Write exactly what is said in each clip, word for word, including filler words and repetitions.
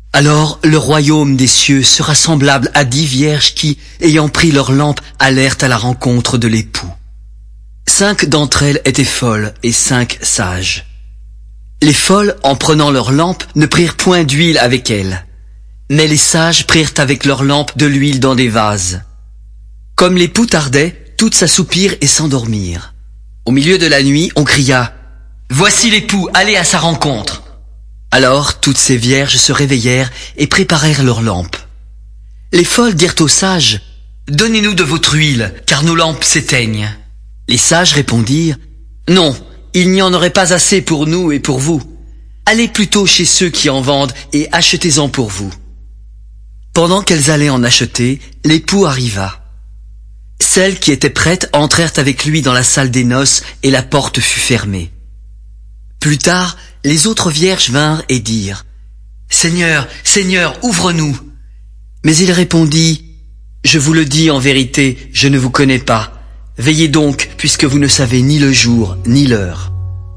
Alors le royaume des cieux sera semblable à dix vierges qui, ayant pris leurs lampes, allèrent à la rencontre de l'époux. Cinq d'entre elles étaient folles et cinq sages. Les folles, en prenant leurs lampes, ne prirent point d'huile avec elles. Mais les sages prirent avec leurs lampes de l'huile dans des vases. Comme l'époux tardait, toutes s'assoupirent et s'endormirent. Au milieu de la nuit, on cria « Voici l'époux, allez à sa rencontre !» Alors toutes ces vierges se réveillèrent et préparèrent leurs lampes. Les folles dirent aux sages « Donnez-nous de votre huile, car nos lampes s'éteignent. » Les sages répondirent « Non, il n'y en aurait pas assez pour nous et pour vous. Allez plutôt chez ceux qui en vendent et achetez-en pour vous. » Pendant qu'elles allaient en acheter, l'époux arriva. Celles qui étaient prêtes entrèrent avec lui dans la salle des noces et la porte fut fermée. Plus tard, les autres vierges vinrent et dirent « Seigneur, Seigneur, ouvre-nous !» Mais il répondit « Je vous le dis en vérité, je ne vous connais pas. Veillez donc, puisque vous ne savez ni le jour, ni l'heure. »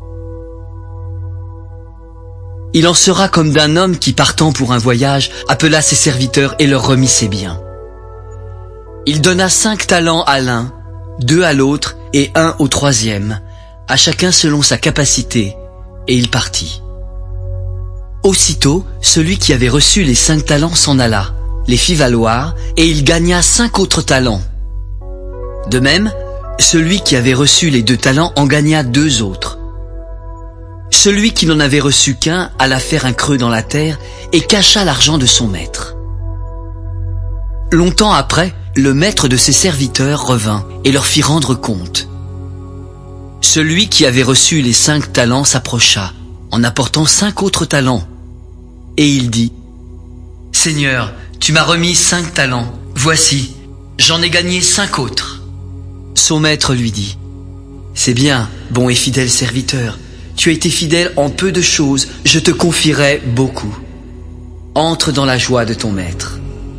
Il en sera comme d'un homme qui, partant pour un voyage, appela ses serviteurs et leur remit ses biens. Il donna cinq talents à l'un, deux à l'autre et un au troisième, à chacun selon sa capacité, et il partit. Aussitôt, celui qui avait reçu les cinq talents s'en alla, les fit valoir, et il gagna cinq autres talents. De même, celui qui avait reçu les deux talents en gagna deux autres. Celui qui n'en avait reçu qu'un alla faire un creux dans la terre et cacha l'argent de son maître. Longtemps après, le maître de ses serviteurs revint et leur fit rendre compte. Celui qui avait reçu les cinq talents s'approcha, en apportant cinq autres talents. Et il dit, « Seigneur, tu m'as remis cinq talents, voici, j'en ai gagné cinq autres. » Son maître lui dit, « C'est bien, bon et fidèle serviteur, tu as été fidèle en peu de choses, je te confierai beaucoup. Entre dans la joie de ton maître. »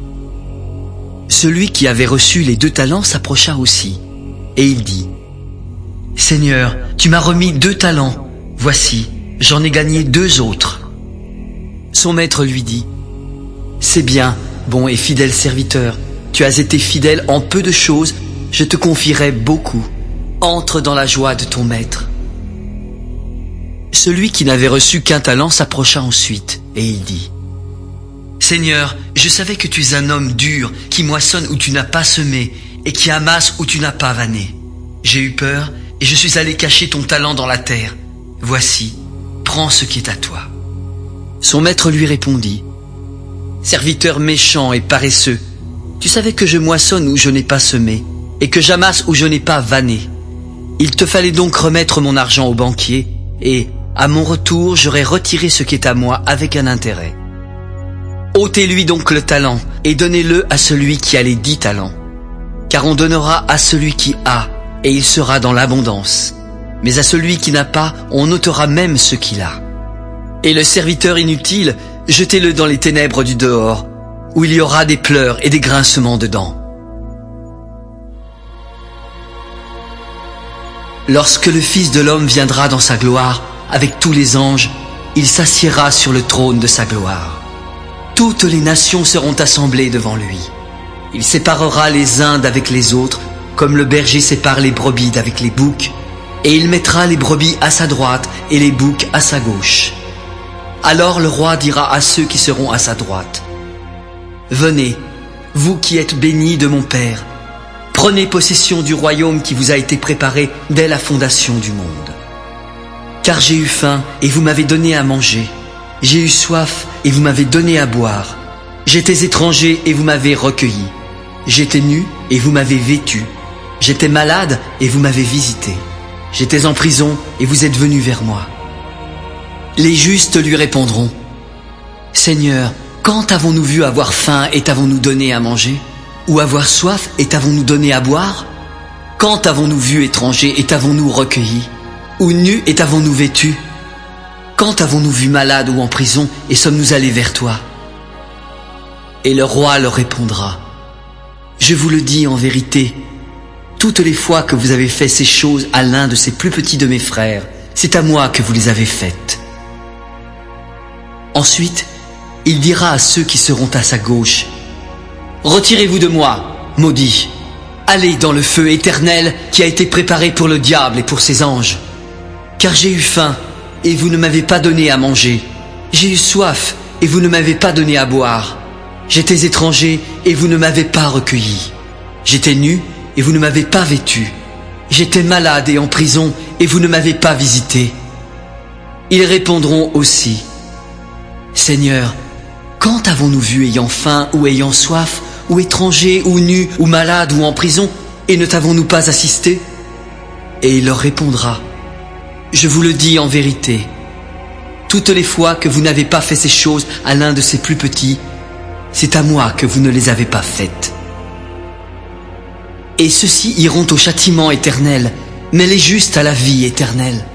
Celui qui avait reçu les deux talents s'approcha aussi, et il dit, « Seigneur, tu m'as remis deux talents, voici, j'en ai gagné deux autres. » Son maître lui dit, « C'est bien, bon et fidèle serviteur, tu as été fidèle en peu de choses, je te confierai beaucoup. Entre dans la joie de ton maître. » Celui qui n'avait reçu qu'un talent s'approcha ensuite, et il dit, « Seigneur, je savais que tu es un homme dur, qui moissonne où tu n'as pas semé, et qui amasse où tu n'as pas vanné. J'ai eu peur, et je suis allé cacher ton talent dans la terre. Voici, prends ce qui est à toi. » Son maître lui répondit, « Serviteur méchant et paresseux, tu savais que je moissonne où je n'ai pas semé, et que j'amasse où je n'ai pas vanné. Il te fallait donc remettre mon argent au banquier, et, à mon retour, j'aurais retiré ce qui est à moi avec un intérêt. Ôtez-lui donc le talent, et donnez-le à celui qui a les dix talents. Car on donnera à celui qui a, et il sera dans l'abondance. Mais à celui qui n'a pas, on ôtera même ce qu'il a. Et le serviteur inutile, jetez-le dans les ténèbres du dehors, où il y aura des pleurs et des grincements de dents. » Lorsque le Fils de l'homme viendra dans sa gloire, avec tous les anges, il s'assiera sur le trône de sa gloire. Toutes les nations seront assemblées devant lui. Il séparera les uns d'avec les autres, comme le berger sépare les brebis d'avec les boucs, et il mettra les brebis à sa droite et les boucs à sa gauche. Alors le roi dira à ceux qui seront à sa droite, « Venez, vous qui êtes bénis de mon Père, prenez possession du royaume qui vous a été préparé dès la fondation du monde. Car j'ai eu faim et vous m'avez donné à manger. J'ai eu soif et vous m'avez donné à boire. J'étais étranger et vous m'avez recueilli. J'étais nu et vous m'avez vêtu. J'étais malade et vous m'avez visité. J'étais en prison et vous êtes venus vers moi. » Les justes lui répondront, « Seigneur, quand avons-nous vu avoir faim et t'avons-nous donné à manger ? Ou avoir soif et t'avons-nous donné à boire? Quand avons-nous vu étranger et t'avons-nous recueilli? Ou nu et t'avons-nous vêtu? Quand avons-nous vu malade ou en prison et sommes-nous allés vers toi? » Et le roi leur répondra, « Je vous le dis en vérité, toutes les fois que vous avez fait ces choses à l'un de ces plus petits de mes frères, c'est à moi que vous les avez faites. » Ensuite, il dira à ceux qui seront à sa gauche, « Retirez-vous de moi, maudits, allez dans le feu éternel qui a été préparé pour le diable et pour ses anges. Car j'ai eu faim, et vous ne m'avez pas donné à manger. J'ai eu soif, et vous ne m'avez pas donné à boire. J'étais étranger, et vous ne m'avez pas recueilli. J'étais nu, et vous ne m'avez pas vêtu. J'étais malade et en prison, et vous ne m'avez pas visité. » Ils répondront aussi, « Seigneur, quand avons-nous vu ayant faim ou ayant soif, ou étranger ou nu ou malade ou en prison, et ne t'avons-nous pas assisté ?» Et il leur répondra, « Je vous le dis en vérité, toutes les fois que vous n'avez pas fait ces choses à l'un de ces plus petits, c'est à moi que vous ne les avez pas faites. » Et ceux-ci iront au châtiment éternel, mais les justes à la vie éternelle.